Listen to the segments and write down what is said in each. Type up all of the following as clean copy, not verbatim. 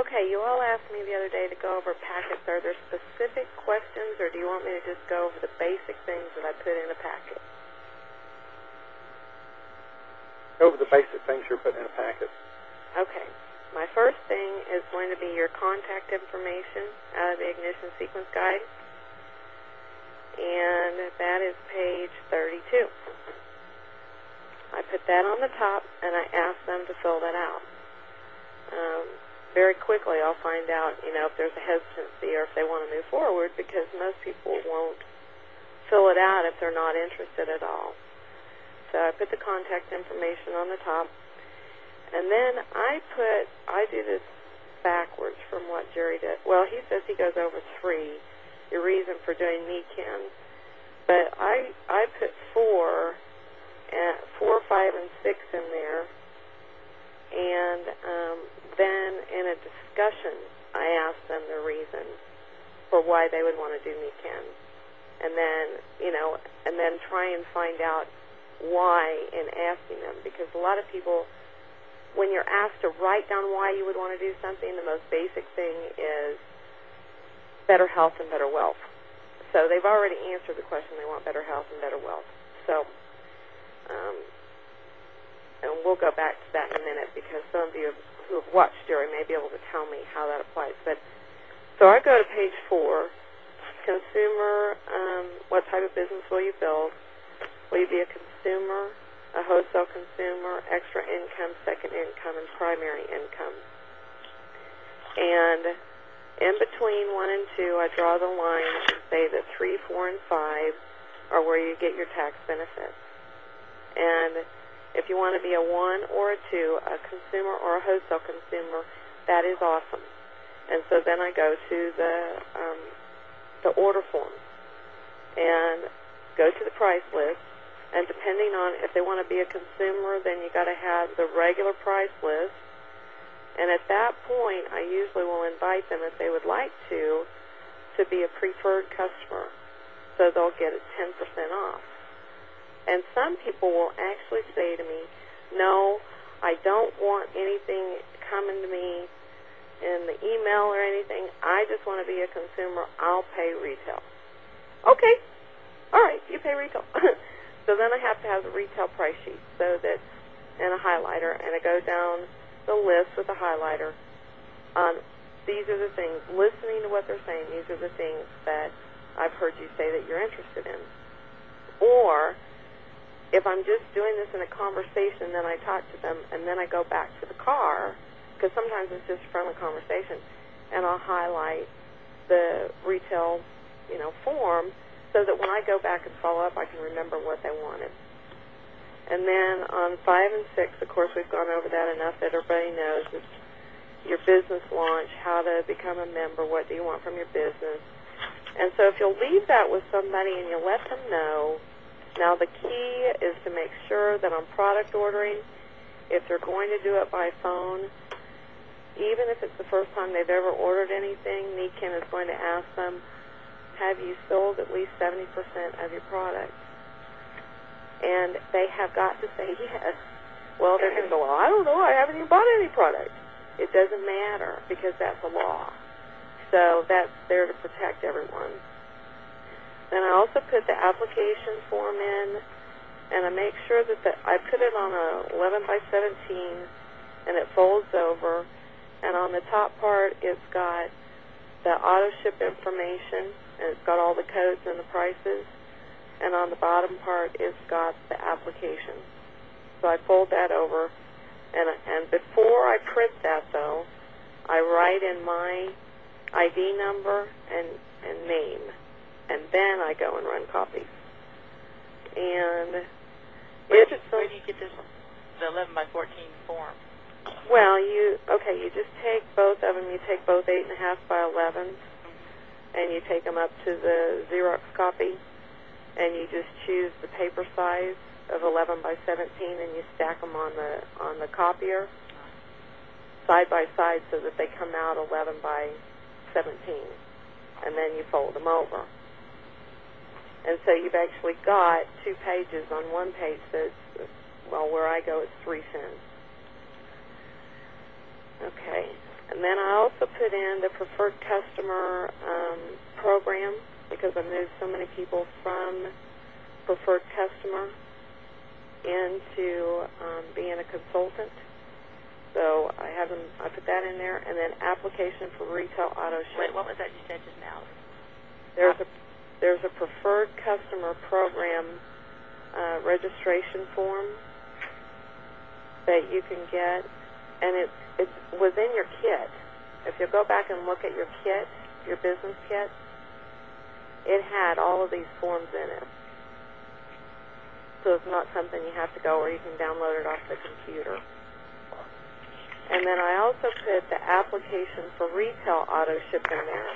Okay, you all asked me the other day to go over packets. Are there specific questions, or do you want me to just go over the basic things that I put in a packet? Go over the basic things you're putting in a packet. Okay. My first thing is going to be your contact information out of the Ignition Sequence Guide, and that is page 32. I put that on the top, and I ask them to fill that out. Very quickly, I'll find out, if there's a hesitancy or if they want to move forward, because most people won't fill it out if they're not interested at all. So I put the contact information on the top, and then I do this backwards from what Jerry did. Well, he says he goes over 3, your reason for doing NECAN, but I put 4, 5, and 6 in there, and then in a discussion, I asked them the reason for why they would want to do NECAN, and then try and find out why in asking them, because a lot of people, when you're asked to write down why you would want to do something, the most basic thing is better health and better wealth. So they've already answered the question. They want better health and better wealth. So, and we'll go back to that in a minute, because some of you who have watched Jerry may be able to tell me how that applies. But so I go to page 4, consumer, what type of business will you build? Will you be a consumer, a wholesale consumer, extra income, second income, and primary income? And in between 1 and 2, I draw the line and say that 3, 4, and 5 are where you get your tax benefits. And if you want to be a 1 or a 2, a consumer or a wholesale consumer, that is awesome. And so then I go to the order form and go to the price list. And depending on if they want to be a consumer, then you got to have the regular price list. And at that point, I usually will invite them, if they would like to be a preferred customer, so they'll get a 10% off. And some people will actually say to me, no, I don't want anything coming to me in the email or anything. I just want to be a consumer. I'll pay retail. Okay. All right, you pay retail. So then I have to have the retail price sheet, so that, and a highlighter, and I go down the list with a highlighter. These are the things, listening to what they're saying, these are the things that I've heard you say that you're interested in. Or if I'm just doing this in a conversation, then I talk to them, and then I go back to the car, because sometimes it's just a friendly conversation, and I'll highlight the retail, form, so that when I go back and follow up, I can remember what they wanted. And then on 5 and 6, of course, we've gone over that enough that everybody knows. It's your business launch, how to become a member, what do you want from your business. And so if you'll leave that with somebody and you let them know, now the key is to make sure that on product ordering, if they're going to do it by phone, even if it's the first time they've ever ordered anything, NECAN is going to ask them, have you sold at least 70% of your product? And they have got to say yes. Well, they're going to go, well, I don't know, I haven't even bought any product. It doesn't matter, because that's a law. So that's there to protect everyone. Then I also put the application form in, and I make sure that I put it on a 11 by 17, and it folds over. And on the top part, it's got the auto ship information, and it's got all the codes and the prices. And on the bottom part, it's got the application. So I fold that over, and before I print that, though, I write in my ID number and name, and then I go and run copies. And where do you get this, the 11 by 14 form? Well, you just take both of them. You take both 8.5 by 11s, and you take them up to the Xerox copy, and you just choose the paper size of 11 by 17, and you stack them on the copier side by side so that they come out 11 by 17, and then you fold them over. And so you've actually got 2 pages. On one page that's, well, where I go, it's 3 cents. Okay. And And then I also put in the preferred customer program because I moved so many people from preferred customer into being a consultant. So I put that in there, and then application for retail auto ship. Wait, what was that you said just now? There's a preferred customer program registration form that you can get, and it was in your kit. If you go back and look at your kit, your business kit, it had all of these forms in it. So it's not something you have to go, or you can download it off the computer. And then I also put the application for retail auto ship in there.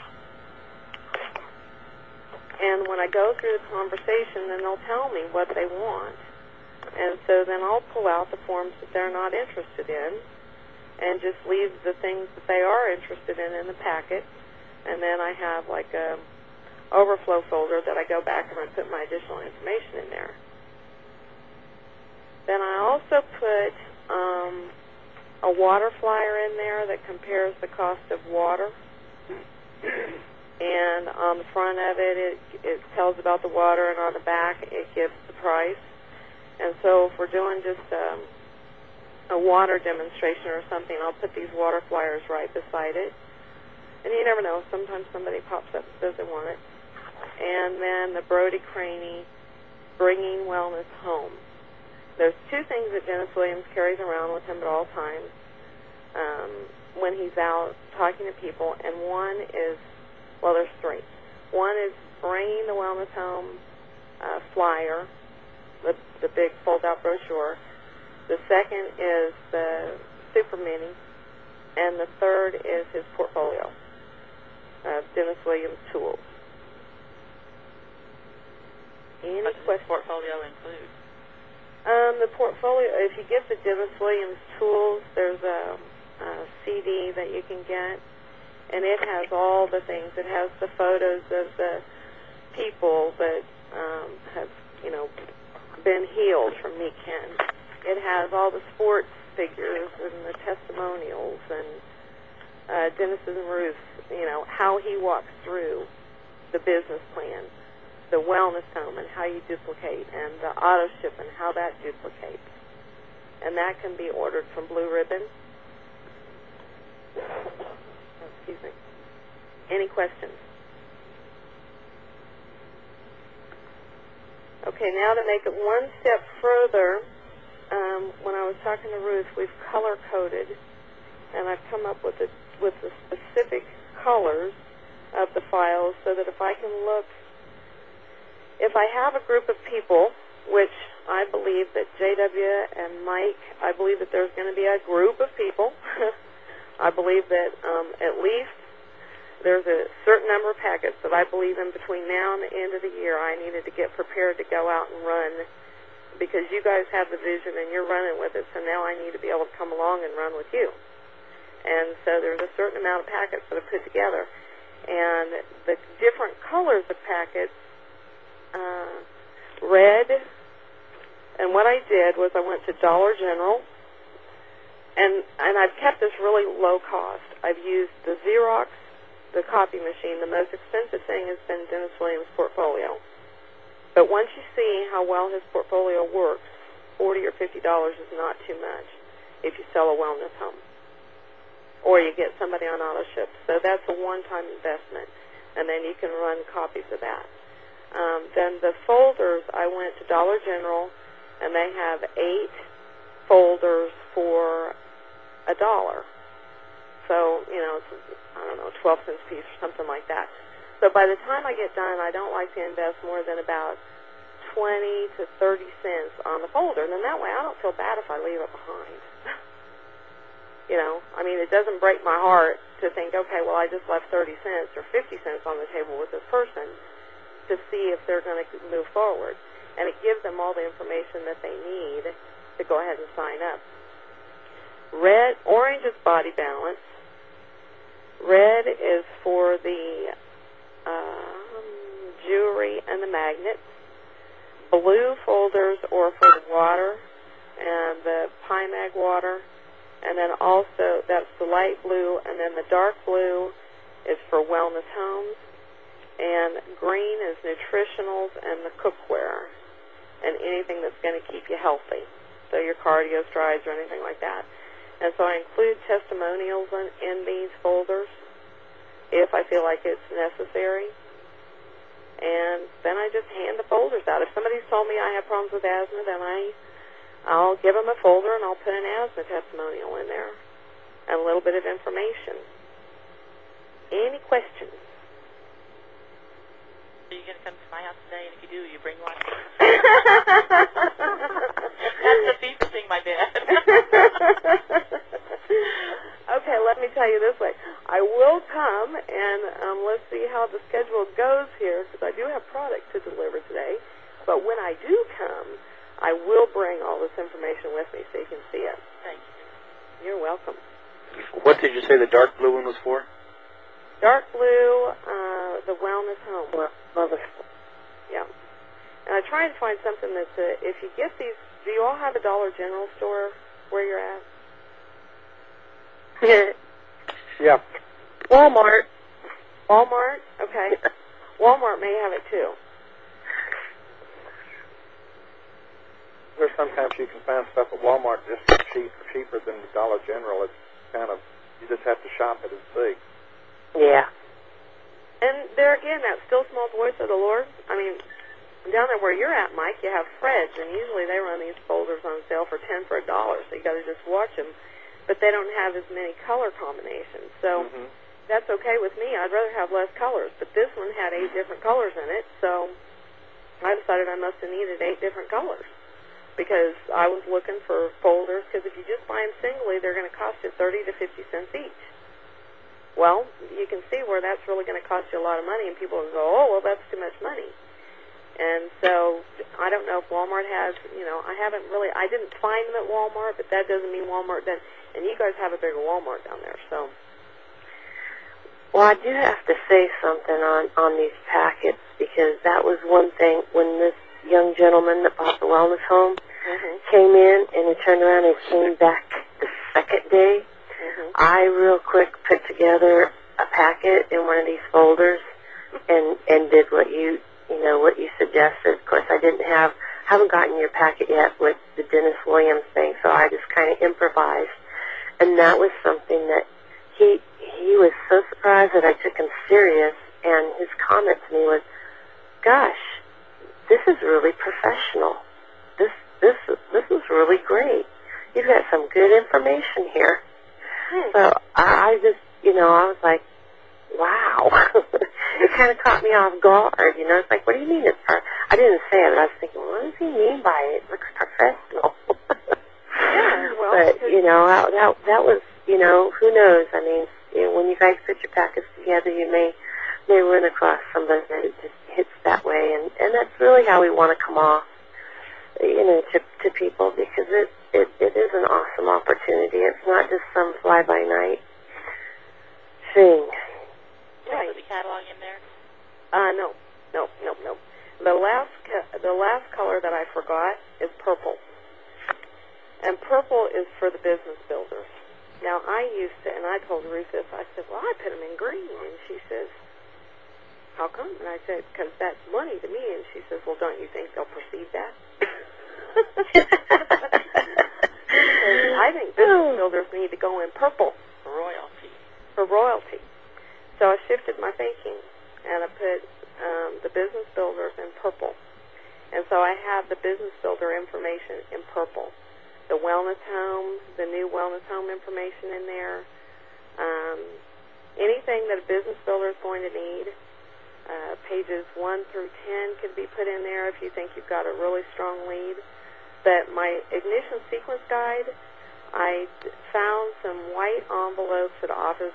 And when I go through the conversation, then they'll tell me what they want. And so then I'll pull out the forms that they're not interested in and just leave the things that they are interested in the packet. And then I have like a overflow folder that I go back and I put my additional information in there. Then I also put a water flyer in there that compares the cost of water. And on the front of it tells about the water, and on the back it gives the price. And so if we're doing just a water demonstration or something, I'll put these water flyers right beside it. And you never know, sometimes somebody pops up and says they want it. And then the Brody Craney Bringing Wellness Home. There's two things that Dennis Williams carries around with him at all times when he's out talking to people, and one is, well, there's three. One is Bringing the Wellness Home flyer, the big fold-out brochure. The second is the Super Mini, and the third is his portfolio, Dennis Williams Tools. Any questions? What does the portfolio include? The portfolio, if you get the Dennis Williams Tools, there's a CD that you can get, and it has all the things. It has the photos of the people that have, been healed from Mecan. It has all the sports figures and the testimonials and Dennis and Ruth, how he walks through the business plan, the wellness home and how you duplicate, and the auto ship and how that duplicates. And that can be ordered from Blue Ribbon. Excuse me. Any questions? Okay, now to make it one step further, when I was talking to Ruth, we've color-coded, and I've come up with the specific colors of the files so that if I can look, if I have a group of people, which I believe that JW and Mike, I believe that there's going to be a group of people. I believe that at least there's a certain number of packets that I believe in between now and the end of the year I needed to get prepared to go out and run, because you guys have the vision and you're running with it, so now I need to be able to come along and run with you. And so there's a certain amount of packets that I put together. And the different colors of packets, red, and what I did was I went to Dollar General, and I've kept this really low cost. I've used the Xerox, the copy machine. The most expensive thing has been Dennis Williams' portfolio. But once you see how well his portfolio works, $40 or $50 is not too much if you sell a wellness home, or you get somebody on auto ship. So that's a one-time investment, and then you can run copies of that. Then the folders, I went to Dollar General, and they have 8 folders for $1. So, it's, 12 cents a piece or something like that. So by the time I get done, I don't like to invest more than about 20 to 30 cents on the folder. And then that way I don't feel bad if I leave it behind. It doesn't break my heart to think, okay, well, I just left 30 cents or 50 cents on the table with this person to see if they're going to move forward. And it gives them all the information that they need to go ahead and sign up. Orange is body balance. Red is for the jewelry and the magnets. Blue folders are for the water and the Pymag water And then also, that's the light blue, and then the dark blue is for wellness homes, and green is nutritionals and the cookware, and anything that's going to keep you healthy, so your cardio strides or anything like that. And so I include testimonials in these folders if I feel like it's necessary. And then I just hand the folders out. If somebody's told me I have problems with asthma, then I'll give them a folder and I'll put an asthma testimonial in there and a little bit of information. Any questions? Are you going to come to my house today? And if you do, you bring one. That's the fever thing, my dad. Okay, let me tell you this way. I will come, and let's see how the schedule goes here, because I do have product to deliver today. But when I do come, I will bring all this information with me so you can see it. Thank you. You're welcome. What did you say the dark blue one was for? Dark blue, the wellness home. Yeah. And I try and find something that's, if you get these, do you all have a Dollar General store where you're at? Yeah. Walmart. Walmart? Okay. Walmart may have it too. There's sometimes you can find stuff at Walmart just cheaper than the Dollar General. It's kind of, you just have to shop it and see. Yeah. And there again, that still small voice of the Lord. I mean, down there where you're at, Mike, you have Fred's, and usually they run these folders on sale for $10 for $1, so you got to just watch them. But they don't have as many color combinations, so that's okay with me. I'd rather have less colors. But this one had 8 different colors in it, so I decided I must have needed 8 different colors because I was looking for folders. Because if you just buy them singly, they're going to cost you 30 to 50 cents each. Well, you can see where that's really going to cost you a lot of money, and people will go, oh, well, that's too much money. And so I don't know if Walmart has, I didn't find them at Walmart, but that doesn't mean Walmart doesn't. And you guys have a bigger Walmart down there, so. Well, I do have to say something on these packets, because that was one thing when this young gentleman that bought the wellness home came in and he turned around and came back the second day. I real quick put together a packet in one of these folders and did what you suggested. Of course, I haven't gotten your packet yet with the Dennis Williams thing, so I just kind of improvised. And that was something that he was so surprised that I took him serious, and his comment to me was, gosh, this is really professional. This is really great. You've got some good information here. So I just, I was like, wow. It kind of caught me off guard, It's like, what do you mean it's I didn't say it, but I was thinking, what does he mean by it? It looks professional. Yeah, well. But, that was, who knows? I mean, when you guys put your packets together, you may run across somebody that just hits that way. And that's really how we want to come off, to people, because it is an awesome opportunity. It's not just some fly-by-night thing. Right. Put the catalog in there? No. The last color that I forgot is purple. And purple is for the business builders. Now, I used to, and I told Ruth this, I said, well, I put them in green. And she says, how come? And I said, because that's money to me. And she says, well, don't you think they'll perceive that? I think business builders need to go in purple. For royalty. So I shifted my thinking, and I put the business builders in purple. And so I have the business builder information in purple. The wellness home, the new wellness home information in there. Anything that a business builder is going to need. Pages 1 through 10 could be put in there if you think you've got a really strong lead. But my ignition sequence guide, I found some white envelopes at Office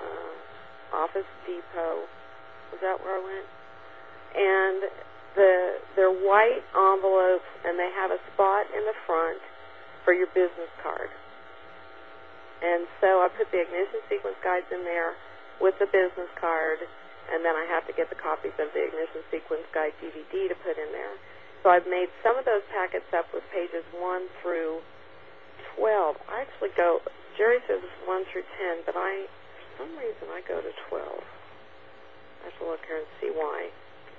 Depot. Was that where I went? And they're white envelopes, and they have a spot in the front for your business card. And so I put the ignition sequence guides in there with the business card, and then I have to get the copies of the ignition sequence guide DVD to put in there. So I've made some of those packets up with pages 1 through 12. I actually Jerry says 1 through 10, but for some reason I go to 12. I have to look here and see why.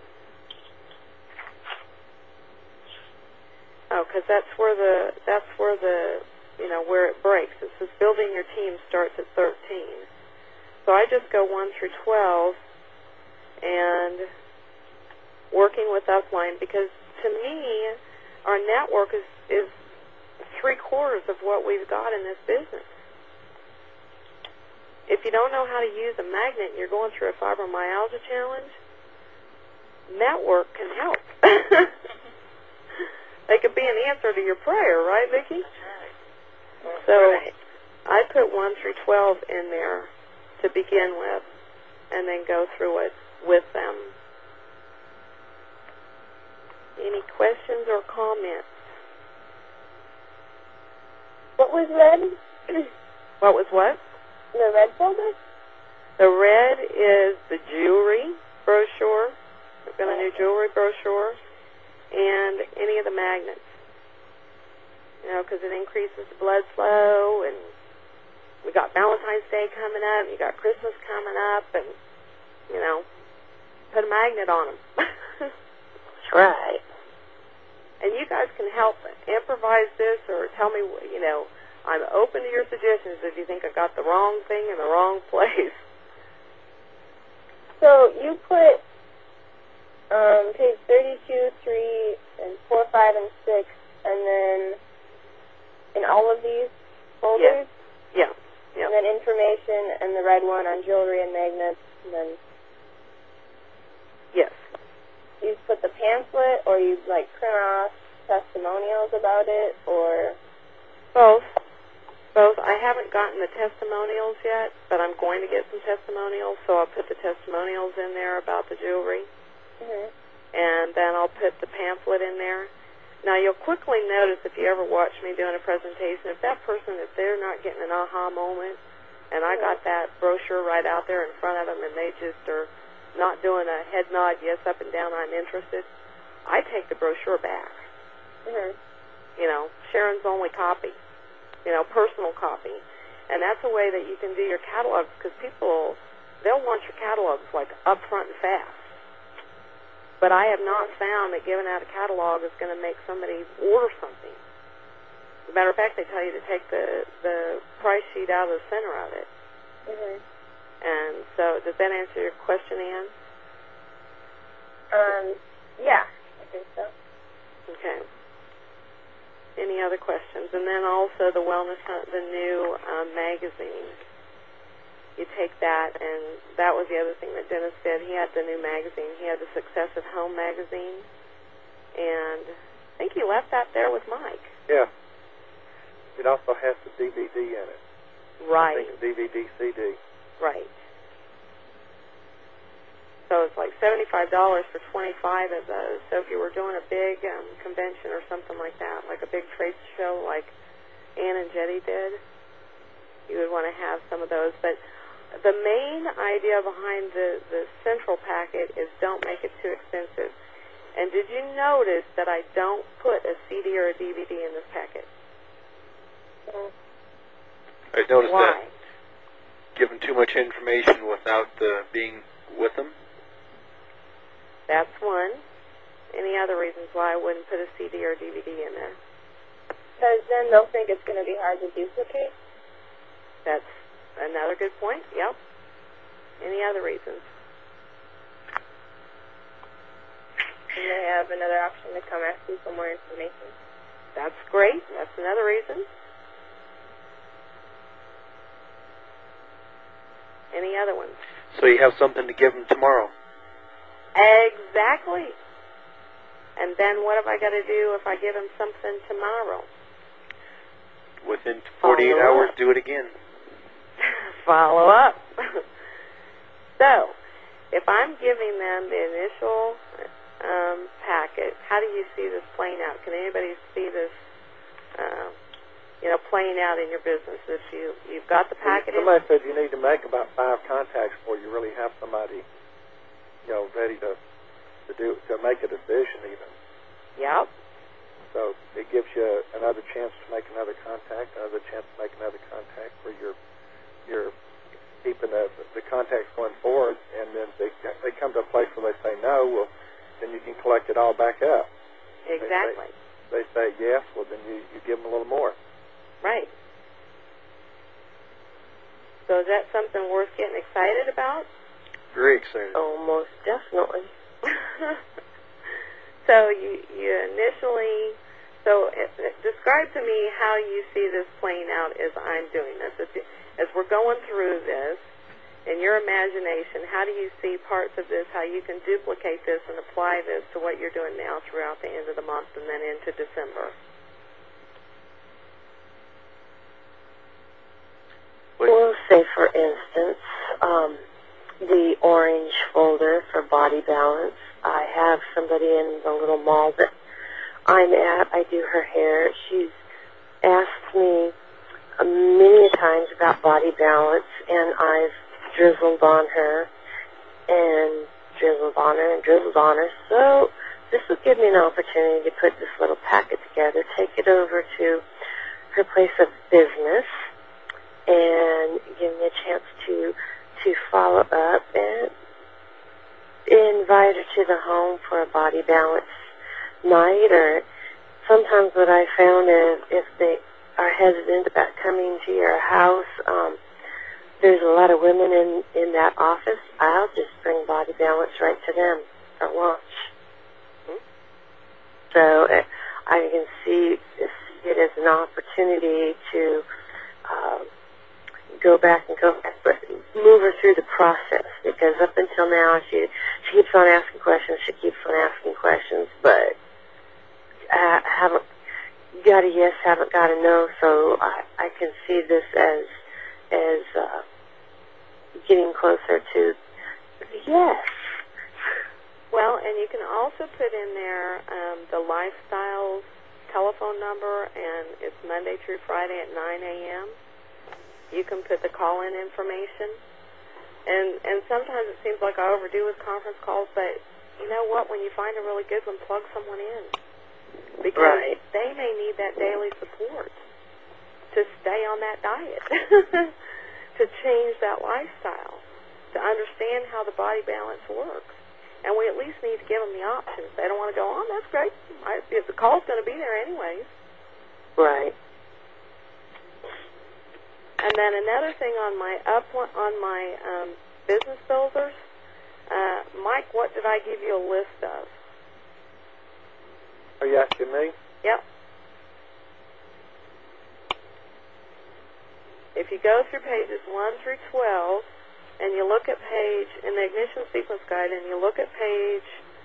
Oh, because that's where the where it breaks. It says building your team starts at 13. So I just go 1 through 12 and working with upline, because to me our network is 3/4 of what we've got in this business. If you don't know how to use a magnet and you're going through a fibromyalgia challenge, network can help. They could be an answer to your prayer, right, Vicki? So I put 1 through 12 in there to begin with, and then go through it with them. Any questions or comments? What was red? What was what? The red folder? The red is the jewelry brochure. We've got a new jewelry brochure, and any of the magnets. Because it increases the blood flow, and we got Valentine's Day coming up, and you got Christmas coming up, and, put a magnet on them. That's right. And you guys can help improvise this, or tell me, I'm open to your suggestions if you think I got the wrong thing in the wrong place. So you put page 32, 3, and 4, 5, and 6, and then in all of these folders? Yeah. And then information and the red one on jewelry and magnets, and then... Yes. You put the pamphlet, or you, print off testimonials about it, or... Both. I haven't gotten the testimonials yet, but I'm going to get some testimonials, so I'll put the testimonials in there about the jewelry. Mm-hmm. And then I'll put the pamphlet in there. Now, you'll quickly notice if you ever watch me doing a presentation, if that person, if they're not getting an aha moment, and I got that brochure right out there in front of them, and they just are not doing a head nod, yes, up and down, I'm interested, I take the brochure back. Mm-hmm. Sharon's only copy, personal copy. And that's a way that you can do your catalogs, because people, they'll want your catalogs, up front and fast. But I have not found that giving out a catalog is going to make somebody order something. As a matter of fact, they tell you to take the price sheet out of the center of it. Mm-hmm. And so, does that answer your question, Ann? Yeah, I think so. Okay. Any other questions? And then also the Wellness Hunt, the new magazine. You take that, and that was the other thing that Dennis did. He had the new magazine. He had the Success at Home magazine, and I think he left that there with Mike. Yeah. It also has the DVD in it. Right. I think a DVD, CD. Right. So it's like $75 for 25 of those. So if you were doing a big convention or something like that, like a big trade show like Ann and Jetty did, you would want to have some of those. But the main idea behind the central packet is don't make it too expensive. And did you notice that I don't put a CD or a DVD in this packet? I noticed Why? that. Given too much information without being with them? That's one. Any other reasons why I wouldn't put a CD or a DVD in there? Because then they'll think it's going to be hard to duplicate. That's another good point. Yep. Any other reasons? And they have another option to come ask you for more information. That's great. That's another reason. Any other ones? So you have something to give them tomorrow. Exactly. And then what have I got to do if I give them something tomorrow? Within 48 Follow hours, up. do it again. Follow up. So, if I'm giving them the initial packet, how do you see this playing out? Can anybody see this, playing out in your business? If you've got the packet in? Somebody said you need to make about 5 contacts before you really have somebody, ready to make a decision even. Yep. So it gives you another chance to make another contact, another chance to make another contact, where keeping the contacts going forward, and then they come to a place where they say no, well, then you can collect it all back up. Exactly. They say yes, well, then you give them a little more. Right. So is that something worth getting excited about? Very excited. Oh, most definitely. So you initially, describe to me how you see this playing out as I'm doing this. As we're going through this, in your imagination, how do you see parts of this, how you can duplicate this and apply this to what you're doing now throughout the end of the month and then into December? Well, say, for instance, the orange folder for Body Balance. I have somebody in the little mall that I'm at. I do her hair. She's asked me many times about Body Balance, and I've drizzled on her and drizzled on her and drizzled on her. So this will give me an opportunity to put this little packet together, take it over to her place of business, and give me a chance to follow up and invite her to the home for a Body Balance night. Or sometimes what I found is if they are hesitant about coming to your house, there's a lot of women in that office. I'll just bring Body Balance right to them for lunch. Mm-hmm. So I can see it as an opportunity to go back, but move her through the process, because up until now she keeps on asking questions, but I haven't got a yes, haven't got a no, so I can see this as getting closer to yes. Well, and you can also put in there the Lifestyles telephone number, and it's Monday through Friday at 9 a.m. You can put the call-in information. And sometimes it seems like I overdo with conference calls, but you know what? When you find a really good one, plug someone in. Because they may need that daily support to stay on that diet, to change that lifestyle, to understand how the Body Balance works. And we at least need to give them the options. They don't want to go, oh, that's great. The call's going to be there anyways. Right. And then another thing on my business builders, Mike, what did I give you a list of? Are you asking me? Yep. If you go through pages 1 through 12, and you look at in the Ignition Sequence Guide, and you look at page,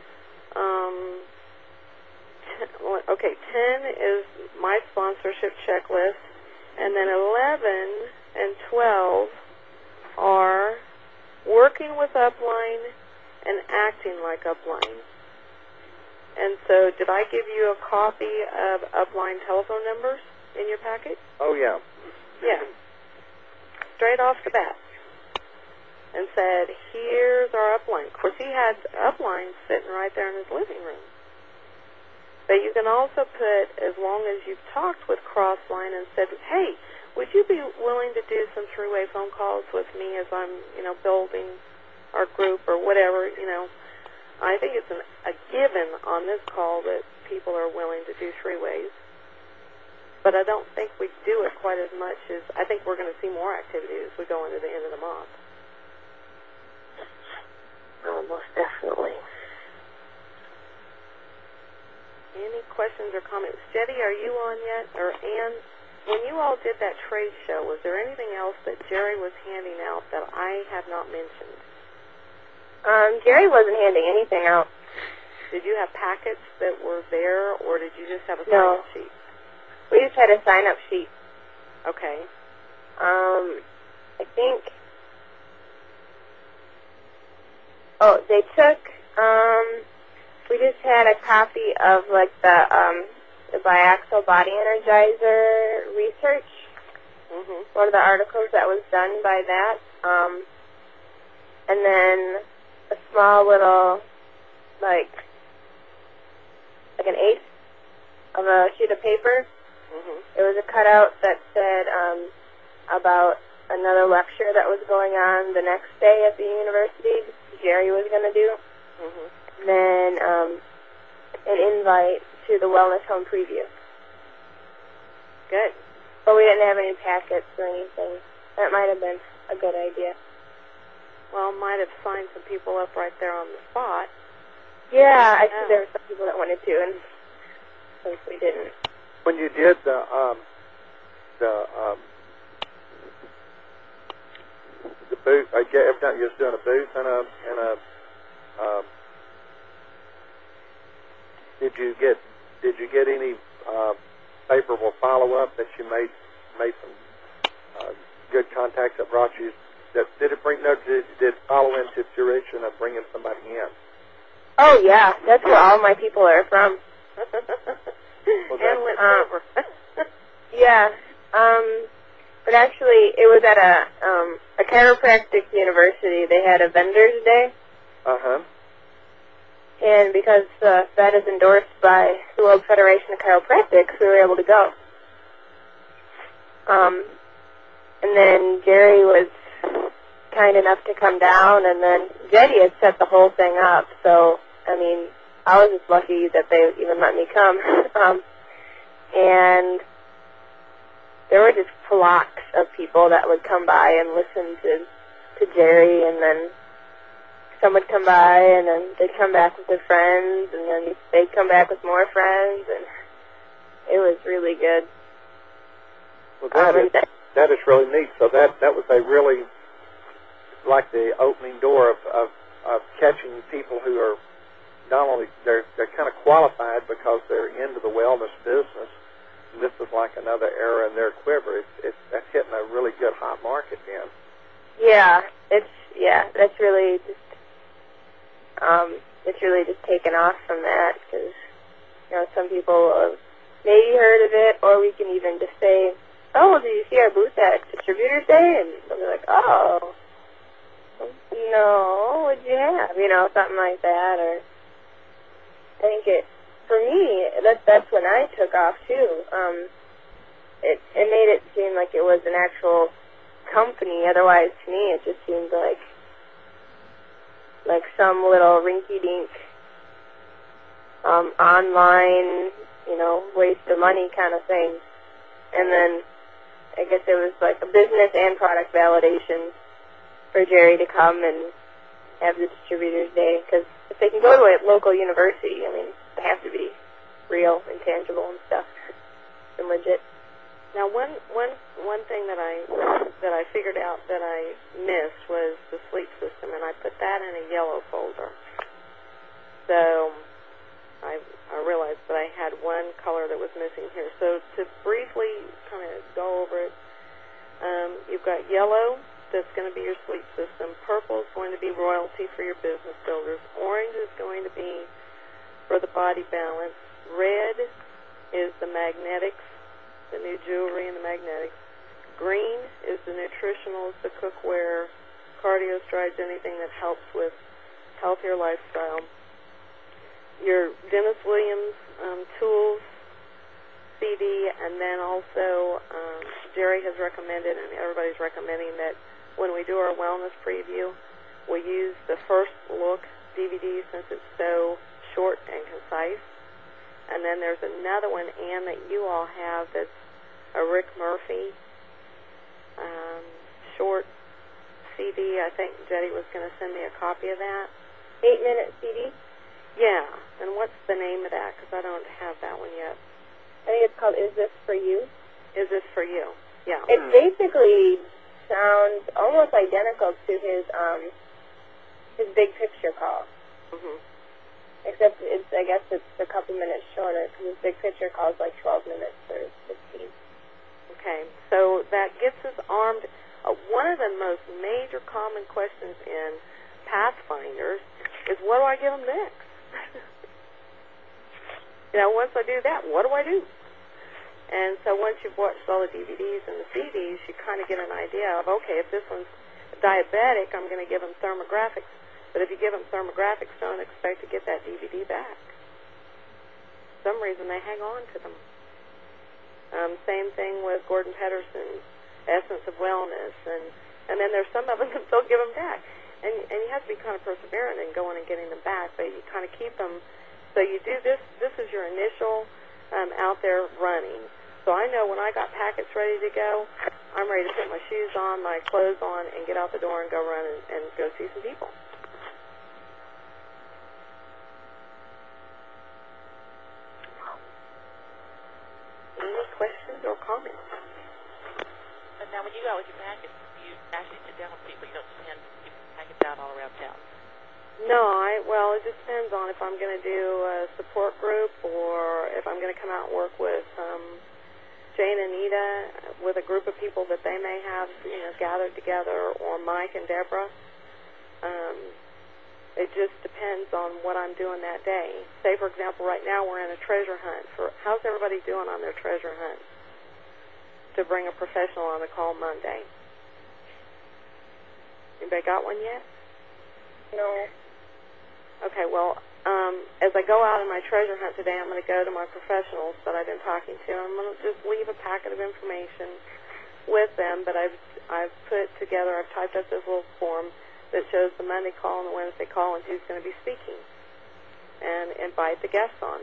10 is my sponsorship checklist, and then 11 and 12 are working with upline and acting like upline. And so did I give you a copy of upline telephone numbers in your packet? Oh, yeah. Yeah. Straight off the bat. And said, here's our upline. Of course, he had upline sitting right there in his living room. But you can also put, as long as you've talked with Crossline and said, hey, would you be willing to do some three-way phone calls with me as I'm, building our group or whatever, I think it's a given on this call that people are willing to do three ways. But I don't think we do it quite as much as, I think we're going to see more activity as we go into the end of the month. Oh, most definitely. Any questions or comments? Jetty, are you on yet? Or Ann, when you all did that trade show, was there anything else that Jerry was handing out that I have not mentioned? Jerry wasn't handing anything out. Did you have packets that were there, or did you just have a sign-up sheet? We just had a sign-up sheet. Okay. I think... Oh, they took... we just had a copy of, the Biaxial Body Energizer research. Mm-hmm. One of the articles that was done by that. And then a small little, like an eighth of a sheet of paper. Mm-hmm. It was a cutout that said about another lecture that was going on the next day at the university. Jerry was going to do. Mhm. And then an invite to the wellness home preview. Good. But we didn't have any packets or anything. That might have been a good idea. Well, might have signed some people up right there on the spot. Yeah, I see there were some people that wanted to, and since we didn't. When you did the booth, every time you was doing a booth and a did you get any favorable follow up that you made some good contacts that brought you? Did it follow into fruition of bringing somebody in? Oh yeah, that's where all my people are from. Well, and went over. Yeah. But actually, it was at a chiropractic university. They had a vendors day. Uh-huh. And because that is endorsed by the World Federation of Chiropractic, we were able to go. And then Jerry was kind enough to come down, and then Jetty had set the whole thing up. So, I mean, I was just lucky that they even let me come. And there were just flocks of people that would come by and listen to Jerry, and then some would come by, and then they'd come back with their friends, and then they'd come back with more friends, and it was really good. Well, that is really neat. So that was a really, like the opening door of catching people who are not only, they're kind of qualified because they're into the wellness business. This is like another era in their quiver. That's hitting a really good hot market then. Yeah, that's really just it's really just taken off from that, because some people have maybe heard of it, or we can even just say, "Oh, did you see our booth at Distributors Day?" And they'll be like, "Oh, no, what'd you have?" Something like that. Or I think for me, that's when I took off too. It made it seem like it was an actual company. Otherwise, to me, it just seemed like some little rinky-dink online, waste of money kind of thing. And then I guess it was like a business and product validation for Jerry to come and have the Distributors Day, because if they can go to a local university, I mean, they have to be real and tangible and stuff and legit. Now, one thing that I figured out that I missed was the sleep system, and I put that in a yellow folder. So I realized that I had one color that was missing here. So to briefly kind of go over it, you've got yellow. That's going to be your sleep system. Purple is going to be royalty for your business builders. Orange is going to be for the body balance. Red is the magnetics, the new jewelry and the magnetics. Green is the nutritionals, the cookware, cardio strides, anything that helps with healthier lifestyle. Your Dennis Williams tools, CD, and then also Jerry has recommended, and everybody's recommending, that when we do our wellness preview, we use the First Look DVD since it's so short and concise. And then there's another one, Ann, that you all have that's a Rick Murphy short CD. I think Jetty was going to send me a copy of that. 8-minute CD? Yeah. And what's the name of that? Because I don't have that one yet. I think it's called Is This For You? Is This For You? Yeah. It basically sounds almost identical to his big picture call. Mm-hmm. Except I guess it's a couple minutes shorter, because his big picture call is like 12 minutes or 15. Okay, so that gets us armed. One of the most major common questions in Pathfinders is, what do I give them next? Once I do that, what do I do? And so once you've watched all the DVDs and the CDs, you kind of get an idea of, okay, if this one's diabetic, I'm going to give them thermographics. But if you give them thermographics, don't expect to get that DVD back. For some reason, they hang on to them. Same thing with Gordon Pedersen's Essence of Wellness, and then there's some of them that still give them back. And you have to be kind of perseverant in going and getting them back, but you kind of keep them. So you do this. This is your initial out there running. So I know when I got packets ready to go, I'm ready to put my shoes on, my clothes on, and get out the door and go run and go see some people. Any questions or comments? But now when you go out with your packets, you actually sit down with people. You don't send packets out all around town. No, well, it just depends on if I'm going to do a support group or if I'm going to come out and work with Jane and Anita, with a group of people that they may have, gathered together, or Mike and Deborah. It just depends on what I'm doing that day. Say, for example, right now we're in a treasure hunt. How's everybody doing on their treasure hunt to bring a professional on the call Monday? Anybody got one yet? No. Okay, well, as I go out on my treasure hunt today, I'm going to go to my professionals that I've been talking to. I'm going to just leave a packet of information with them, but I've typed up this little form that shows the Monday call and the Wednesday call and who's going to be speaking, and invite the guests on.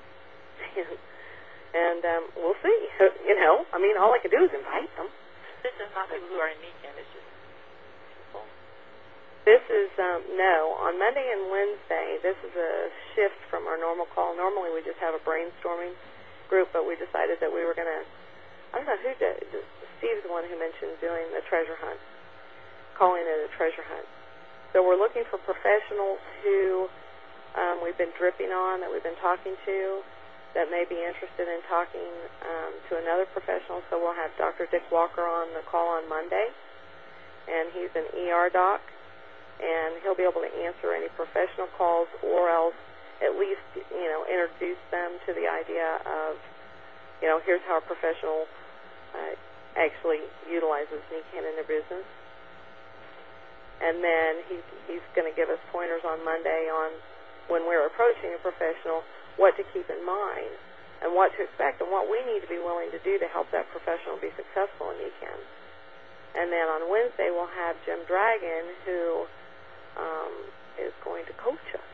and we'll see. I mean, all I can do is invite them. This is not people who are in Nican. It's just people. This is, no, on Monday and Wednesday, this is a shift from our normal call. Normally we just have a brainstorming group, but we decided that we were going to, I don't know who did, Steve's the one who mentioned doing the treasure hunt, calling it a treasure hunt. So we're looking for professionals who we've been dripping on, that we've been talking to, that may be interested in talking to another professional. So we'll have Dr. Dick Walker on the call on Monday, and he's an ER doc, and he'll be able to answer any professional calls, or else at least, introduce them to the idea of, here's how a professional actually utilizes NECAN in their business. And then he's going to give us pointers on Monday on when we're approaching a professional, what to keep in mind and what to expect and what we need to be willing to do to help that professional be successful in NECAN. And then on Wednesday we'll have Jim Dragon, who is going to coach us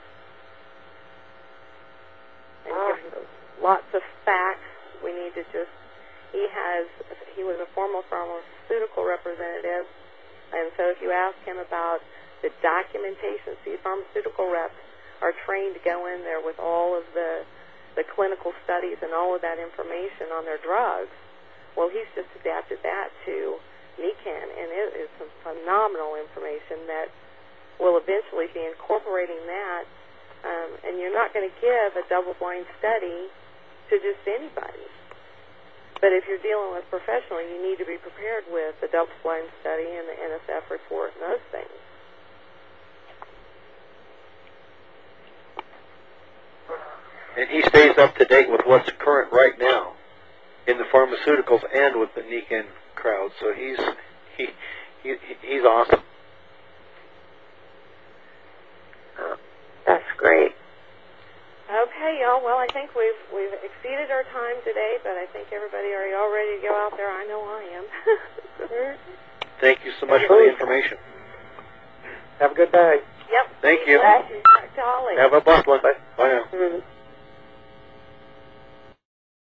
and give us lots of facts. We need to he was a former pharmaceutical representative. And so if you ask him about the documentation, see, pharmaceutical reps are trained to go in there with all of the clinical studies and all of that information on their drugs. Well, he's just adapted that to NECAN, and it is some phenomenal information that will eventually be incorporating that. And you're not going to give a double-blind study to just anybody. But if you're dealing with professional, you need to be prepared with the double-blind study and the NSF report and those things. And he stays up to date with what's current right now in the pharmaceuticals and with the NECAN crowd. So he's awesome. That's great. Okay, y'all. Well, I think we've exceeded our time today, but I think everybody are y'all ready to go out there. I know I am. Thank you so much for the information. Have a good day. Yep. Thank you. Back to Holly. Have a blessed one. Bye now. Mm-hmm.